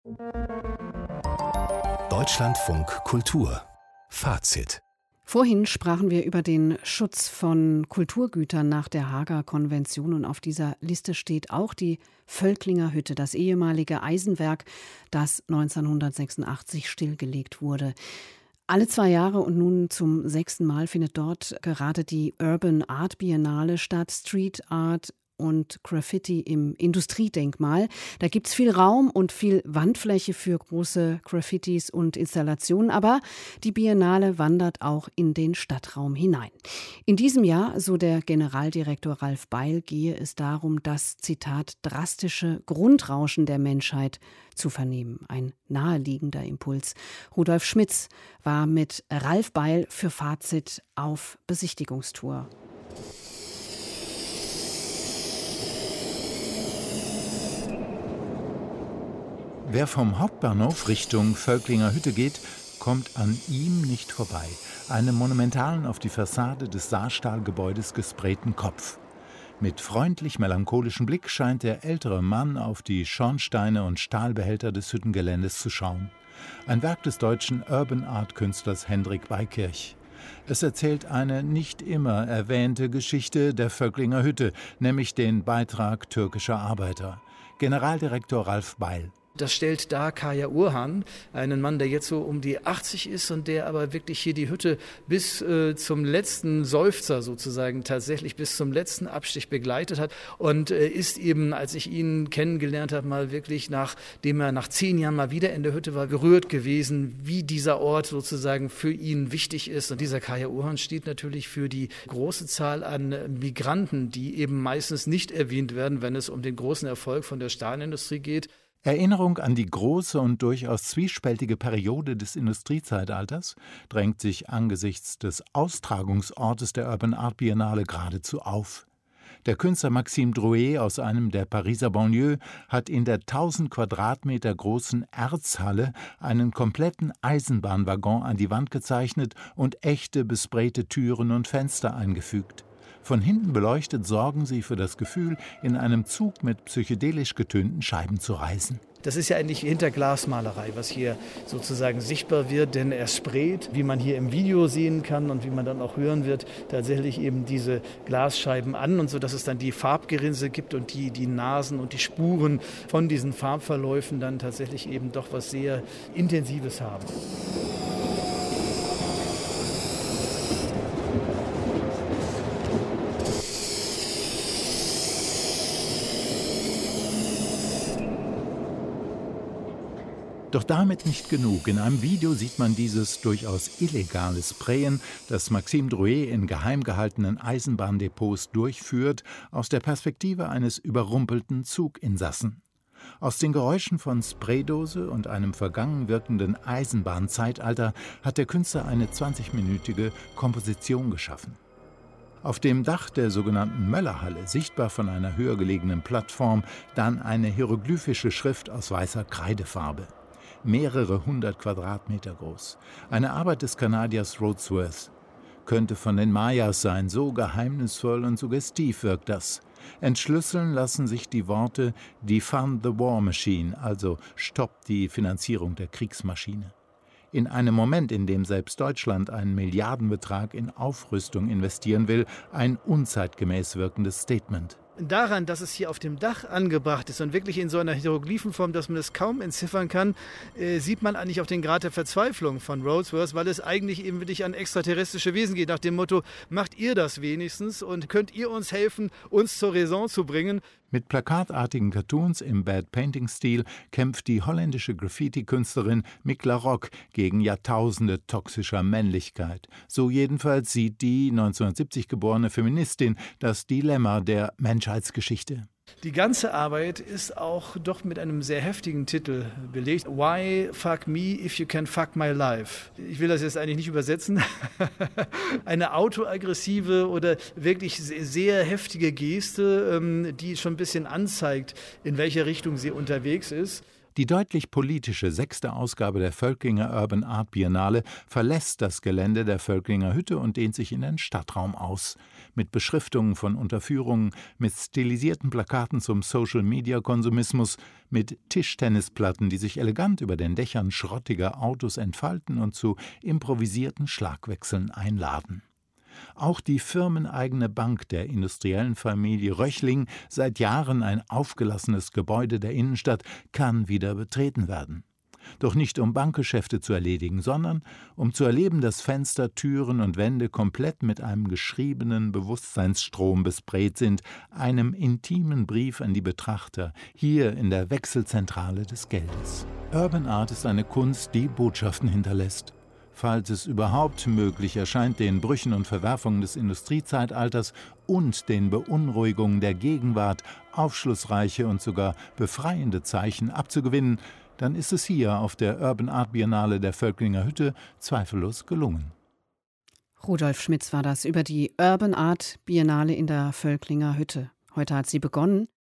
Deutschlandfunk Kultur Fazit. Vorhin sprachen wir über den Schutz von Kulturgütern nach der Haager Konvention und auf dieser Liste steht auch die Völklinger Hütte, das ehemalige Eisenwerk, das 1986 stillgelegt wurde. Alle 2 Jahre und nun zum 6. Mal findet dort gerade die Urban Art Biennale statt, Street Art und Graffiti im Industriedenkmal. Da gibt es viel Raum und viel Wandfläche für große Graffitis und Installationen, aber die Biennale wandert auch in den Stadtraum hinein. In diesem Jahr, so der Generaldirektor Ralf Beil, gehe es darum, das, Zitat, drastische Grundrauschen der Menschheit zu vernehmen. Ein naheliegender Impuls. Rudolf Schmitz war mit Ralf Beil für Fazit auf Besichtigungstour. Wer vom Hauptbahnhof Richtung Völklinger Hütte geht, kommt an ihm nicht vorbei. Einem monumentalen, auf die Fassade des Saarstahlgebäudes gesprayten Kopf. Mit freundlich-melancholischem Blick scheint der ältere Mann auf die Schornsteine und Stahlbehälter des Hüttengeländes zu schauen. Ein Werk des deutschen Urban Art Künstlers Hendrik Beikirch. Es erzählt eine nicht immer erwähnte Geschichte der Völklinger Hütte, nämlich den Beitrag türkischer Arbeiter. Generaldirektor Ralf Beil. Das stellt dar Kaya Urhan, einen Mann, der jetzt so um die 80 ist und der aber wirklich hier die Hütte bis zum letzten Seufzer sozusagen tatsächlich bis zum letzten Abstich begleitet hat und ist eben, als ich ihn kennengelernt habe, mal wirklich, nachdem er nach 10 Jahren mal wieder in der Hütte war, gerührt gewesen, wie dieser Ort sozusagen für ihn wichtig ist. Und dieser Kaya Urhan steht natürlich für die große Zahl an Migranten, die eben meistens nicht erwähnt werden, wenn es um den großen Erfolg von der Stahlindustrie geht. Erinnerung an die große und durchaus zwiespältige Periode des Industriezeitalters drängt sich angesichts des Austragungsortes der Urban Art Biennale geradezu auf. Der Künstler Maxime Drouet aus einem der Pariser Banlieues hat in der 1000 Quadratmeter großen Erzhalle einen kompletten Eisenbahnwaggon an die Wand gezeichnet und echte besprayte Türen und Fenster eingefügt. Von hinten beleuchtet sorgen sie für das Gefühl, in einem Zug mit psychedelisch getönten Scheiben zu reisen. Das ist ja eigentlich Hinterglasmalerei, was hier sozusagen sichtbar wird, denn er sprayt, wie man hier im Video sehen kann und wie man dann auch hören wird, tatsächlich eben diese Glasscheiben an und so, dass es dann die Farbgerinse gibt und die Nasen und die Spuren von diesen Farbverläufen dann tatsächlich eben doch was sehr Intensives haben. Doch damit nicht genug. In einem Video sieht man dieses durchaus illegale Sprayen, das Maxime Drouet in geheim gehaltenen Eisenbahndepots durchführt, aus der Perspektive eines überrumpelten Zuginsassen. Aus den Geräuschen von Spraydose und einem vergangen wirkenden Eisenbahnzeitalter hat der Künstler eine 20-minütige Komposition geschaffen. Auf dem Dach der sogenannten Möllerhalle, sichtbar von einer höher gelegenen Plattform, dann eine hieroglyphische Schrift aus weißer Kreidefarbe. Mehrere 100 Quadratmeter groß. Eine Arbeit des Kanadiers Rhodsworth. Könnte von den Mayas sein, so geheimnisvoll und suggestiv wirkt das. Entschlüsseln lassen sich die Worte "Defund the War Machine", also stoppt die Finanzierung der Kriegsmaschine. In einem Moment, in dem selbst Deutschland einen Milliardenbetrag in Aufrüstung investieren will, ein unzeitgemäß wirkendes Statement. Daran, dass es hier auf dem Dach angebracht ist und wirklich in so einer Hieroglyphenform, dass man es kaum entziffern kann, sieht man eigentlich auch den Grad der Verzweiflung von Rhodsworth, weil es eigentlich eben wirklich an extraterrestrische Wesen geht, nach dem Motto, macht ihr das wenigstens und könnt ihr uns helfen, uns zur Raison zu bringen. Mit plakatartigen Cartoons im Bad-Painting-Stil kämpft die holländische Graffiti-Künstlerin Mikla Rock gegen Jahrtausende toxischer Männlichkeit. So jedenfalls sieht die 1970 geborene Feministin das Dilemma der Menschheitsgeschichte. Die ganze Arbeit ist auch doch mit einem sehr heftigen Titel belegt. Why fuck me if you can fuck my life? Ich will das jetzt eigentlich nicht übersetzen. Eine autoaggressive oder wirklich sehr heftige Geste, die schon ein bisschen anzeigt, in welche Richtung sie unterwegs ist. Die deutlich politische 6. Ausgabe der Völklinger Urban Art Biennale verlässt das Gelände der Völklinger Hütte und dehnt sich in den Stadtraum aus. Mit Beschriftungen von Unterführungen, mit stilisierten Plakaten zum Social-Media-Konsumismus, mit Tischtennisplatten, die sich elegant über den Dächern schrottiger Autos entfalten und zu improvisierten Schlagwechseln einladen. Auch die firmeneigene Bank der industriellen Familie Röchling, seit Jahren ein aufgelassenes Gebäude der Innenstadt, kann wieder betreten werden. Doch nicht um Bankgeschäfte zu erledigen, sondern um zu erleben, dass Fenster, Türen und Wände komplett mit einem geschriebenen Bewusstseinsstrom besprayt sind, einem intimen Brief an die Betrachter, hier in der Wechselzentrale des Geldes. Urban Art ist eine Kunst, die Botschaften hinterlässt. Falls es überhaupt möglich erscheint, den Brüchen und Verwerfungen des Industriezeitalters und den Beunruhigungen der Gegenwart aufschlussreiche und sogar befreiende Zeichen abzugewinnen, dann ist es hier auf der Urban Art Biennale der Völklinger Hütte zweifellos gelungen. Rudolf Schmitz war das über die Urban Art Biennale in der Völklinger Hütte. Heute hat sie begonnen.